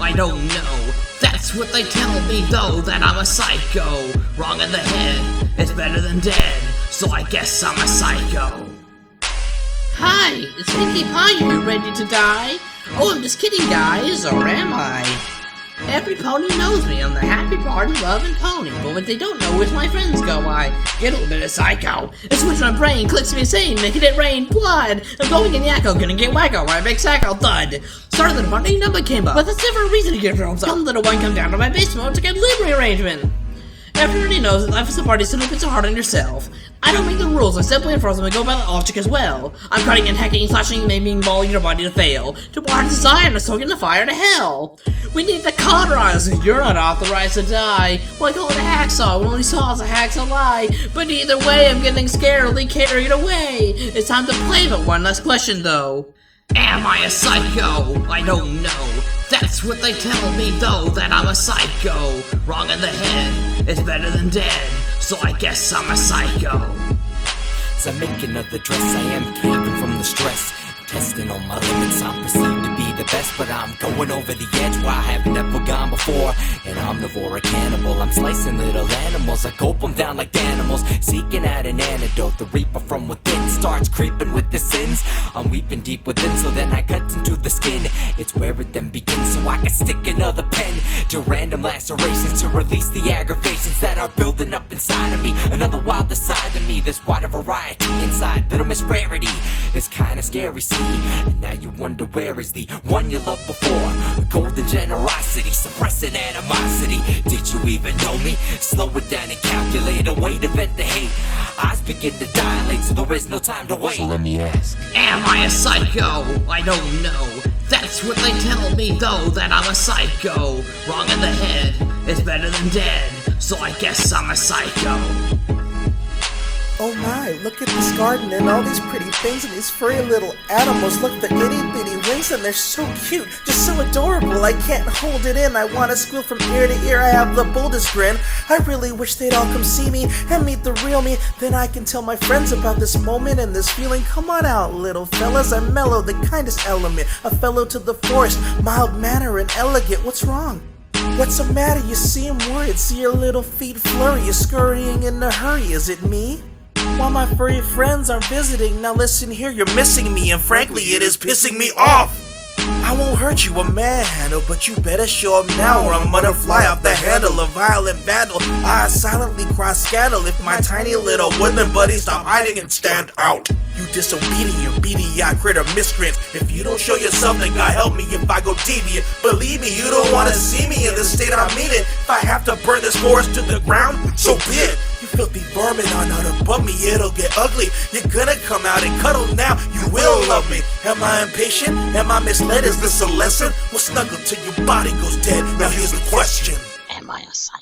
I don't know. That's what they tell me though, that I'm a psycho. Wrong in the head, it's better than dead, so I guess I'm a psycho. Hi, it's Pinkie Pie here, ready to die? Oh, I'm just kidding, guys, or am I? Every pony knows me, I'm the happy party loving pony, but what they don't know is my friends go, I get a little bit of psycho. A switch on my brain clicks me insane, making it rain blood. I'm going in yakko, gonna get wacko, right big sacco thud. Started little funny number came up, but that's never a reason to get films up. Some little one come down to my basement to get livery arrangement. Everybody knows that life is a party, so don't put so hard on yourself. I don't make the rules, I simply enforce them and go by the logic as well. I'm cutting and hacking, slashing, maiming, mauling your body to fail. To water to Zion, to soak in the fire to hell. We need to cauterize, you're not authorized to die. Well, I call it a hacksaw, when only saw is a hacksaw lie. But either way, I'm getting scarily carried away. It's time to play, but one last question though. Am I a psycho? I don't know. That's what they tell me though, that I'm a psycho. Wrong in the head, it's better than dead, so I guess I'm a psycho. As I make another dress, I am caving from the stress. Testing on my limits, I'm perceived to be the best, but I'm going over the edge where I have never gone before. An omnivore, a cannibal, I'm slicing little animals. I gulp them down like animals, seeking out an antidote. The reaper from within starts creeping with the sins. I'm weeping deep within, so then I cut into the skin. It's where it then begins, so I can stick another pen to random lacerations to release the aggravations that are building up inside of me. Another wilder side of me, there's wider variety inside, little miss rarity. It's kinda scary, see. And now you wonder where is the one you loved before. Golden generosity, suppressing animosity. Did you even know me? Slow it down and calculate a way to vent the hate. Eyes begin to dilate, so there is no time to wait. So let me ask, am I a psycho? I don't know. That's what they tell me though, that I'm a psycho. Wrong in the head, it's better than dead, so I guess I'm a psycho. Oh my, look at this garden and all these pretty things and these furry little animals. Look, the itty bitty wings and they're so cute, just so adorable. I can't hold it in, I wanna squeal from ear to ear. I have the boldest grin. I really wish they'd all come see me and meet the real me. Then I can tell my friends about this moment and this feeling. Come on out, little fellas, I'm mellow, the kindest element. A fellow to the forest, mild manner and elegant. What's wrong? What's the matter? You seem worried, see your little feet flurry. You're scurrying in a hurry, is it me? While my furry friends are visiting, now listen here, you're missing me, and frankly it is pissing me off. I won't hurt you, a manhandle, but you better show up now or I'm gonna fly off the handle, a violent vandal. I silently cry scandal if my tiny little woodland buddies stop hiding and stand out. You disobedient, beady-eyed critter miscreants. If you don't show yourself, then God help me if I go deviant. Believe me, you don't wanna see me in this state, I mean it. If I have to burn this forest to the ground, so be it. You filthy vermin are not above me, it'll get ugly. You're gonna come out and cuddle now, you will love me. Am I impatient? Am I misled? Is this a lesson? Well, snuggle till your body goes dead. Now here's the question. Am I a psycho?